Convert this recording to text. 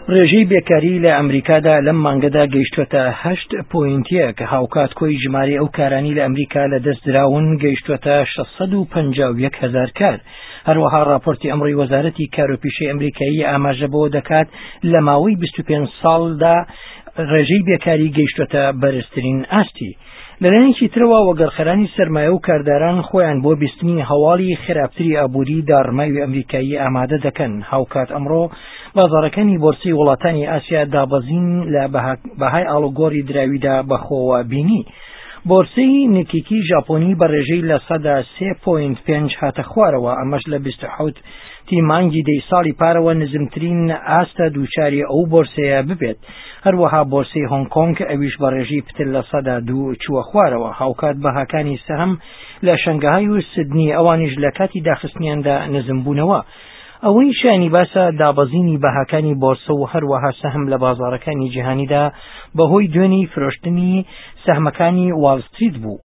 ڕێژەی بێکاری لە ئەمریکادا لەم مانگەدا گەیشتووەتە 8.1 کە هاوکات کۆی ژمارە ئەو کارانی لە ئەمریکا لە دەست دراون گەیشتووەتە 651,000 کار. هەروەها راپۆرتی ئەمڕۆی وەزارەتی کارۆپیشەی ئەمریکایی ئاماژە بۆ دەکات لە ماوەی 25 ساڵدا ڕێژەی بێکاری گەیشتووەتە بەرزترین ئاستی. لەلایەنێکی ترەوە وەگەڕخەرانی سەرمایە و کارداران خۆیان بۆ بیستنی هەواڵی خراپتری ئابووری داڕماوی ئەمریکایی ئامادە دەکەن. هاوکات ئەمڕۆ بازاڕەکانی بۆرسی وڵاتانی ئاسیا دابەزین لە بەهای ئاڵوگۆڕی دراویدا بەخۆوە بینی. بۆرسەی نیکیکی ژاپۆنی بە ڕێژەی لە سەدا 3.5 هاتە خوارەوە، ئەمەش لە 27 مانگی دەی ساڵی پارەوە نزمترین ئاستە دووچاری ئەو بۆرسەیە ببێت. هەروەها بۆرسەی هۆنگ کۆنگ ئەویش بە ڕێژەی پتر لە سەدا 2 چووە خوارەوە. هاوکات بەهاکانی سەهم لە شەنگەهای و سدنی ئەوانیش لە کاتی داخستنیاندا نزم بوونەوە. ئەوەی شانی باسە دابەزینی بەهاکانی بۆرسە و هەروەها سەهم لە بازاڕەکانی جیهانیدا بەهۆی دوێنەی فرۆشتنی سەهمەکانی واڵ ستریت بوو.